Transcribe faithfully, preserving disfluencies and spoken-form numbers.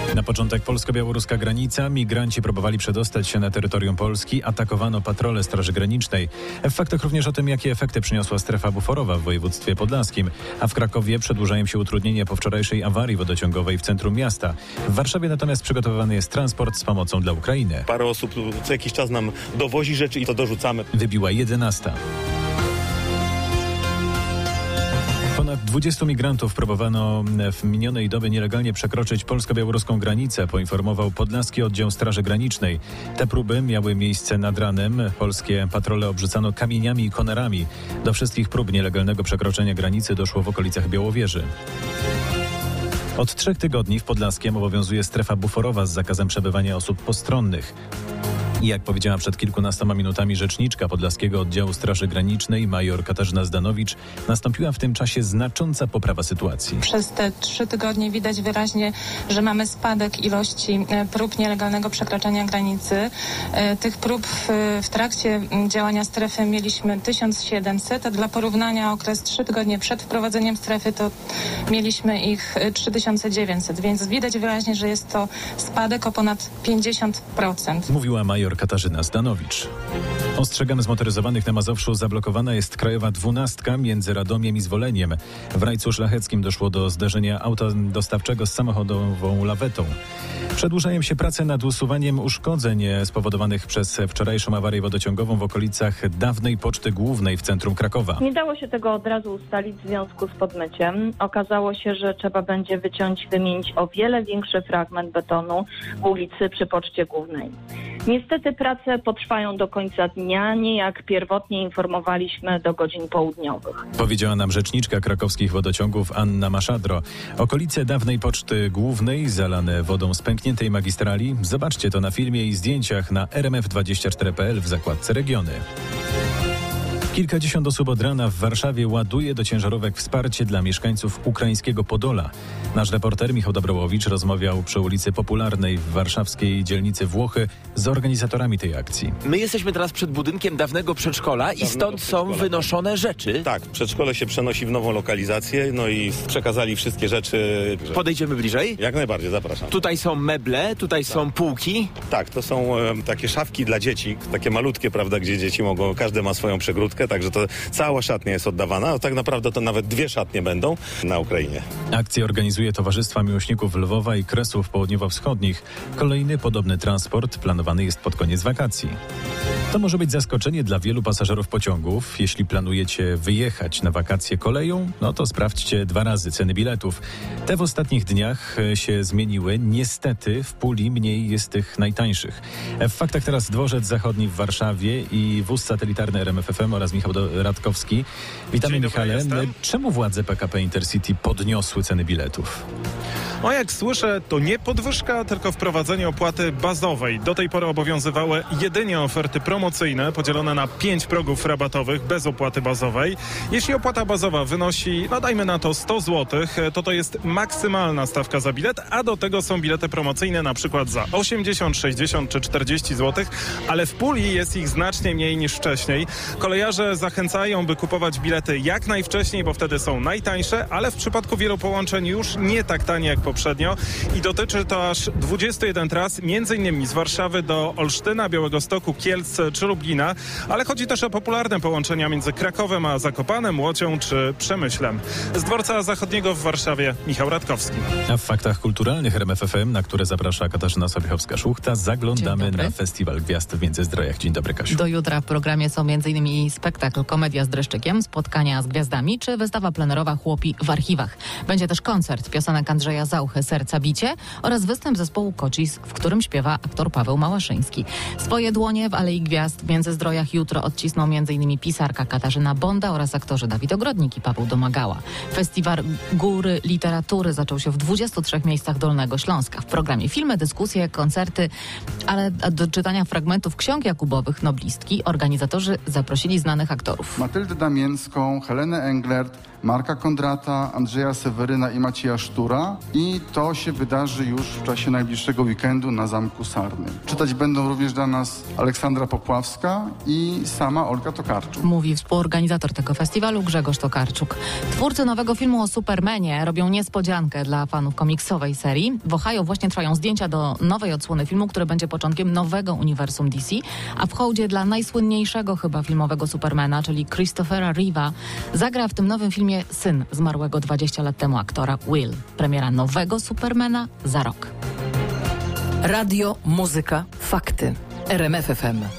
Na początek polsko-białoruska granica. Migranci próbowali przedostać się na terytorium Polski. Atakowano patrole Straży Granicznej. W faktach również o tym, jakie efekty przyniosła strefa buforowa w województwie podlaskim. A w Krakowie przedłużają się utrudnienia po wczorajszej awarii wodociągowej w centrum miasta. W Warszawie natomiast przygotowywany jest transport z pomocą dla Ukrainy. Parę osób co jakiś czas nam dowozi rzeczy i to dorzucamy. Wybiła jedenasta. Ponad dwudziestu migrantów próbowano w minionej dobie nielegalnie przekroczyć polsko-białoruską granicę, poinformował Podlaski Oddział Straży Granicznej. Te próby miały miejsce nad ranem. Polskie patrole obrzucano kamieniami i konerami. Do wszystkich prób nielegalnego przekroczenia granicy doszło w okolicach Białowieży. Od trzech tygodni w Podlaskiem obowiązuje strefa buforowa z zakazem przebywania osób postronnych. I jak powiedziała przed kilkunastoma minutami rzeczniczka Podlaskiego Oddziału Straży Granicznej major Katarzyna Zdanowicz, nastąpiła w tym czasie znacząca poprawa sytuacji. Przez te trzy tygodnie widać wyraźnie, że mamy spadek ilości prób nielegalnego przekraczania granicy. Tych prób w, w trakcie działania strefy mieliśmy tysiąc siedemset, a dla porównania okres trzy tygodnie przed wprowadzeniem strefy to mieliśmy ich trzy tysiące dziewięćset, więc widać wyraźnie, że jest to spadek o ponad pięćdziesiąt procent. Mówiła major Katarzyna Zdanowicz. Ostrzegam zmotoryzowanych na Mazowszu, zablokowana jest krajowa dwunastka między Radomiem i Zwoleniem. W Rajcu Szlacheckim doszło do zderzenia auta dostawczego z samochodową lawetą. Przedłużają się prace nad usuwaniem uszkodzeń spowodowanych przez wczorajszą awarię wodociągową w okolicach dawnej Poczty Głównej w centrum Krakowa. Nie dało się tego od razu ustalić w związku z podmyciem. Okazało się, że trzeba będzie wyciąć, wymienić o wiele większy fragment betonu w ulicy przy Poczcie Głównej. Niestety prace potrwają do końca dnia, nie jak pierwotnie informowaliśmy do godzin południowych. Powiedziała nam rzeczniczka krakowskich wodociągów Anna Maszadro. Okolice dawnej Poczty Głównej zalane wodą z pękniętej magistrali. Zobaczcie to na filmie i zdjęciach na r m f dwadzieścia cztery kropka p l w zakładce Regiony. Kilkadziesiąt osób od rana w Warszawie ładuje do ciężarówek wsparcie dla mieszkańców ukraińskiego Podola. Nasz reporter Michał Dobrołowicz rozmawiał przy ulicy Popularnej w warszawskiej dzielnicy Włochy z organizatorami tej akcji. My jesteśmy teraz przed budynkiem dawnego przedszkola i stąd są wynoszone rzeczy. Tak, przedszkole się przenosi w nową lokalizację, no i przekazali wszystkie rzeczy. Podejdziemy bliżej? Jak najbardziej, zapraszam. Tutaj są meble, tutaj tak. są półki. Tak, to są e, takie szafki dla dzieci, takie malutkie, prawda, gdzie dzieci mogą, każdy ma swoją przegródkę, także to cała szatnia jest oddawana, a tak naprawdę to nawet dwie szatnie będą na Ukrainie. Akcję organizuje Towarzystwa Miłośników Lwowa i Kresów Południowo-Wschodnich. Kolejny podobny transport planowany jest pod koniec wakacji. To może być zaskoczenie dla wielu pasażerów pociągów. Jeśli planujecie wyjechać na wakacje koleją, no to sprawdźcie dwa razy ceny biletów. Te w ostatnich dniach się zmieniły. Niestety w puli mniej jest tych najtańszych. W faktach teraz Dworzec Zachodni w Warszawie i wóz satelitarny R M F F M oraz Michał Radkowski. Witamy, Dzień Michale. dobry, Czemu władze P K P Intercity podniosły ceny biletów? O, jak słyszę, to nie podwyżka, tylko wprowadzenie opłaty bazowej. Do tej pory obowiązywały jedynie oferty promocyjne, podzielone na pięć progów rabatowych bez opłaty bazowej. Jeśli opłata bazowa wynosi, no dajmy na to sto złotych, to to jest maksymalna stawka za bilet, a do tego są bilety promocyjne na przykład za osiemdziesiąt, sześćdziesiąt czy czterdzieści złotych, ale w puli jest ich znacznie mniej niż wcześniej. Kolejarze zachęcają, by kupować bilety jak najwcześniej, bo wtedy są najtańsze, ale w przypadku wielu połączeń już nie tak tanie jak poprzednio i dotyczy to aż dwudziestu jeden tras, między innymi z Warszawy do Olsztyna, Białegostoku, Kielc czy Lublina, ale chodzi też o popularne połączenia między Krakowem a Zakopanem, Łocią czy Przemyślem. Z Dworca Zachodniego w Warszawie Michał Radkowski. A w faktach kulturalnych R M F F M, na które zaprasza Katarzyna Sobiechowska-Szuchta, zaglądamy na Festiwal Gwiazd w Międzyzdrojach. Dzień dobry, Kasiu. Do jutra w programie są m.in. spektakl Komedia z dreszczykiem, spotkania z gwiazdami czy wystawa plenerowa Chłopi w archiwach. Będzie też koncert piosenek Andrzeja Zauchy Serca bicie oraz występ zespołu Kocis, w którym śpiewa aktor Paweł Małaszyński. Swoje dłonie w Alei Gwiazd w Międzyzdrojach jutro odcisną m.in. pisarka Katarzyna Bonda oraz aktorzy Dawid Ogrodnik i Paweł Domagała. Festiwal Góry Literatury zaczął się w dwudziestu trzech miejscach Dolnego Śląska. W programie filmy, dyskusje, koncerty, ale do czytania fragmentów ksiąg Jakubowych Noblistki organizatorzy zaprosili znanych aktorów. Matyldę Damięcką, Helenę Englert, Marka Kondrata, Andrzeja Seweryna i Macieja Sztura i to się wydarzy już w czasie najbliższego weekendu na Zamku Sarny. Czytać będą również dla nas Aleksandra Popławska i sama Olga Tokarczuk. Mówi współorganizator tego festiwalu Grzegorz Tokarczuk. Twórcy nowego filmu o Supermanie robią niespodziankę dla fanów komiksowej serii. W Ohio właśnie trwają zdjęcia do nowej odsłony filmu, który będzie początkiem nowego uniwersum D C, a w hołdzie dla najsłynniejszego chyba filmowego Supermana, czyli Christophera Reeve'a, zagra w tym nowym filmie syn zmarłego dwadzieścia lat temu aktora Will. Premiera nowego Supermana za rok. Radio, muzyka, fakty. R M F F M.